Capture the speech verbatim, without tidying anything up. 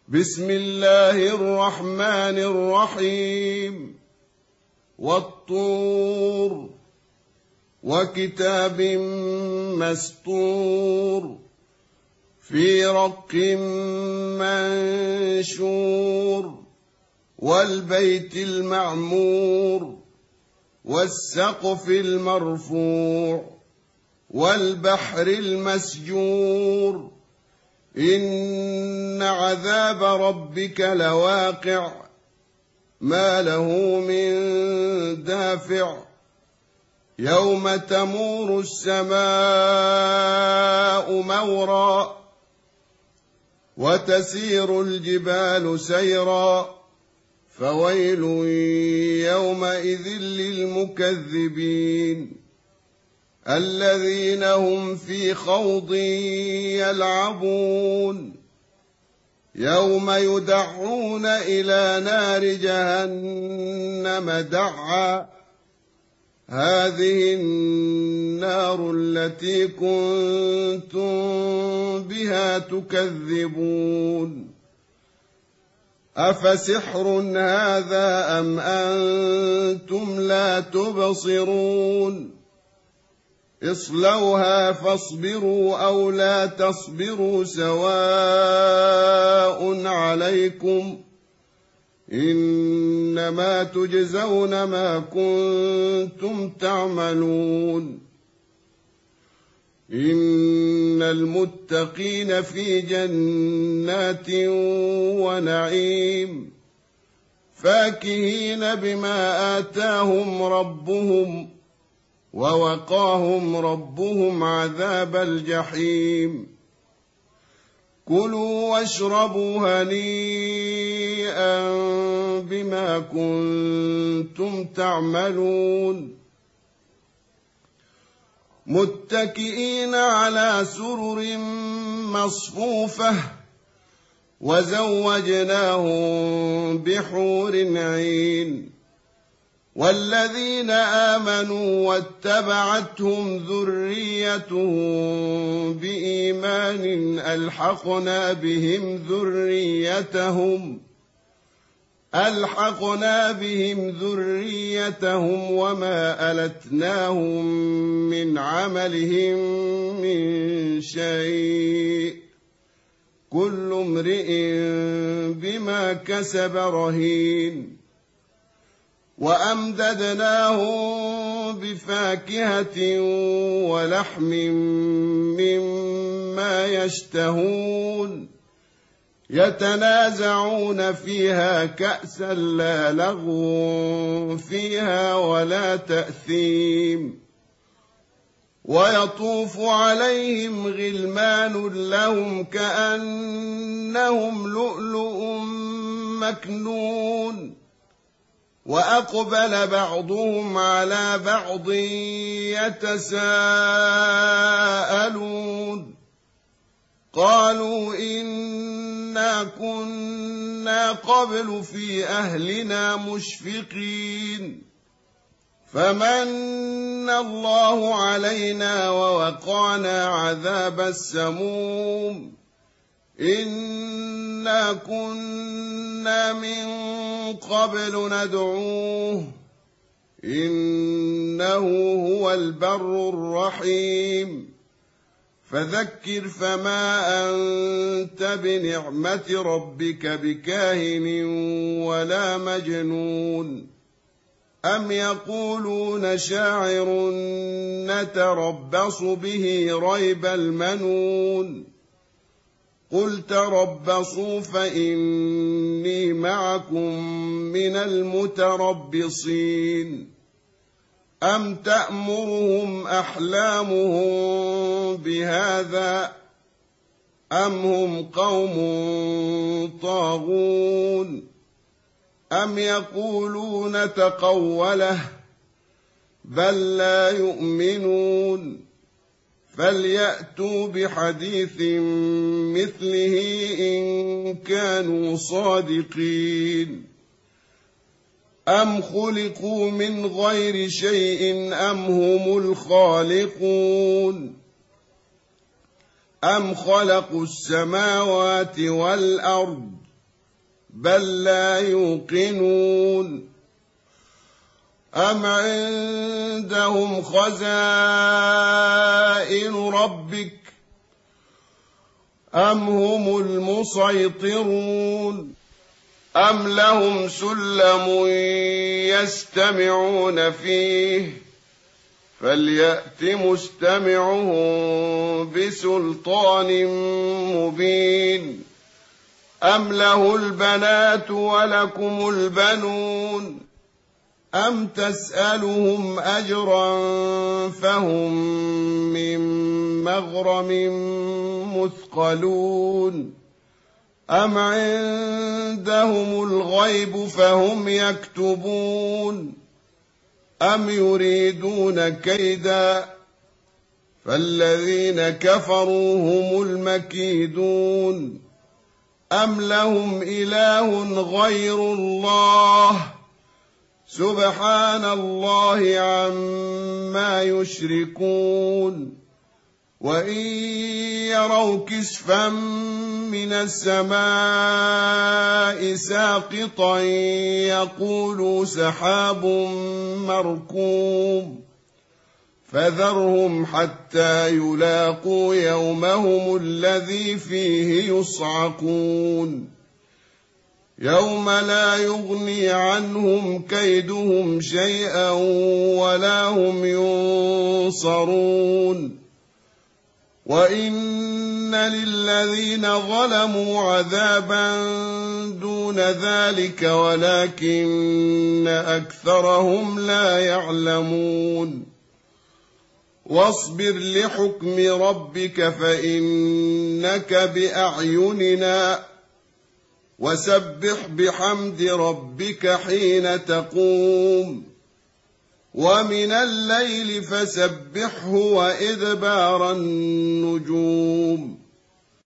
بسم الله الرحمن الرحيم والطور وكتاب مسطور في رق منشور والبيت المعمور والسقف المرفوع والبحر المسجور إن عذاب ربك لواقع ما له من دافع يوم تمور السماء مورا وتسير الجبال سيرا فويل يومئذ للمكذبين الذين هم في خوض يلعبون يوم يدعون إلى نار جهنم دعا هذه النار التي كنتم بها تكذبون أفسحر هذا أم أنتم لا تبصرون اصلوها فاصبروا أو لا تصبروا سواء عليكم إنما تجزون ما كنتم تعملون إن المتقين في جنات ونعيم فاكهين بما آتاهم ربهم ووقاهم ربهم عذاب الجحيم كلوا واشربوا هنيئا بما كنتم تعملون متكئين على سرر مصفوفة وزوجناهم بحور عين والذين آمنوا واتبعتهم ذريتهم بإيمان ألحقنا بهم ذريتهم ألحقنا بهم ذريتهم وما ألتناهم من عملهم من شيء كل امرئ بما كسب رهين وأمددناهم بفاكهة ولحم مما يشتهون يتنازعون فيها كأسا لا لغو فيها ولا تأثيم ويطوف عليهم غلمان لهم كأنهم لؤلؤ مكنون وأقبل بعضهم على بعض يتساءلون قالوا إنا كنا قبل في أهلنا مشفقين فمن الله علينا ووقانا عذاب السموم إنا كنا من قبل ندعوه إنه هو البر الرحيم فذكر فما أنت بنعمة ربك بكاهن ولا مجنون أم يقولون شاعر نتربص به ريب المنون قل تربصوا فإني معكم من المتربصين أم تأمرهم أحلامهم بهذا أم هم قوم طاغون أم يقولون تقوله بل لا يؤمنون فليأتوا بحديث مثله إن كانوا صادقين أم خلقوا من غير شيء أم هم الخالقون أم خلقوا السماوات والأرض بل لا يوقنون أم عندهم خزائن ربك أم هم المسيطرون أم لهم سلم يستمعون فيه فليأت مستمعهم بسلطان مبين أم له البنات ولكم البنون أم تسألهم أجرا فهم من مغرم مثقلون أم عندهم الغيب فهم يكتبون أم يريدون كيدا فالذين كفروا هم المكيدون أم لهم إله غير الله سبحان الله عما يشركون وإن يروا كسفا من السماء ساقطا يقولوا سحاب مركوم فذرهم حتى يلاقوا يومهم الذي فيه يصعقون يوم لا يغني عنهم كيدهم شيئا ولا هم ينصرون وإن للذين ظلموا عذابا دون ذلك ولكن أكثرهم لا يعلمون واصبر لحكم ربك فإنك بأعيننا وسبح بحمد ربك حين تقوم ومن الليل فسبحه وإدبار النجوم